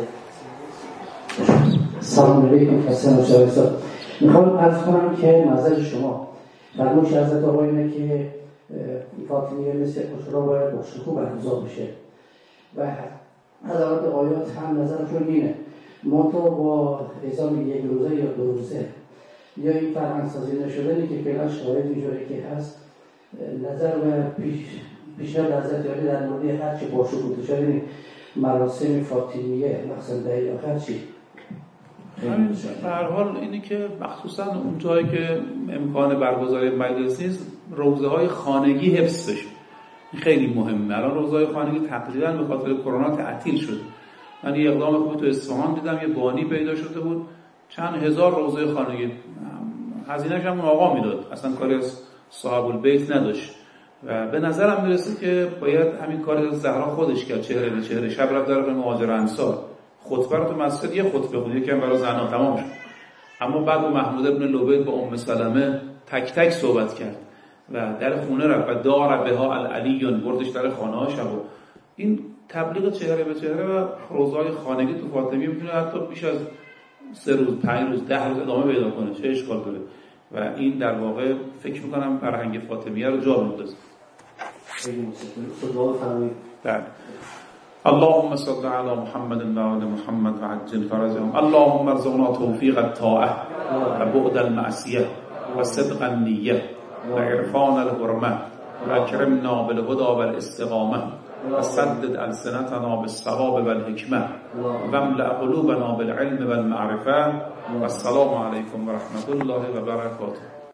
سلام علیکم. میخوام عرض کنم که نظر شما فرموش حضرت آقا اینه که فاطمیه مثل عاشورا باید با شکوه برگزار بشه و حضرات آیات هم نظرشون اینه. ما تو با ازام 1 روزه یا 2 روزه یا این فرهنگسازی نشدنی که فعلا شاید اینجوری که هست، نظر و بیشتر حضرت علی در مورد هرچی با شکوه شدن مراسم فاطمیه مثلا دهه آخر چی؟ به هر حال اینی که مخصوصا اون جایی که امکان برگزاری مجلس نیست، روزه‌های خانگی حفظ بشه. این خیلی مهمه. الان روزه‌های خانگی تقریبا به خاطر کرونا تعطیل شده. من یه اقدام خوب تو اصفهان دیدم، یه بانی پیدا شده بود چند هزار روزه خانگی، هزینه‌اش هم اون آقا میداد، اصلا کاری از صاحب البیت نداشت. و به نظرم میرسه که باید همین کار زهرا خودش کرد، چهره به چهره. شب رفت در مهاجر انصار خطبه رو تو مسجد یه خطبه بود، یکم برای زنا تمام شد. اما بعد با محمود ابن لبید با ام سلمه تک تک صحبت کرد و در خونه رفت و دار بها العلیون، بردش در خانه ها شب. این تبلیغ چهره به چهره و روزهای خانگی تو فاطمیه میتونه حتی بیش از 3 روز 5 روز 10 روز ادامه پیدا کنه، چه اشکال داره. و این در واقع فکر میکنم فرهنگ فاطمیه رو جا میندازه. خیلی متشکرم. دعا فرمایید. بله. اللهم صل على محمد و آل محمد و عجل فرجهم. اللهم ارزقنا توفیق الطاعه و بعد المعصیه و صدق النیه و عرفان الحرمه و اکرمنا بالهدى والاستقامه و سدد السنتنا بالصواب والحکمه و املأ قلوبنا بالعلم والمعرفه. و السلام علیکم و رحمت الله و برکاته.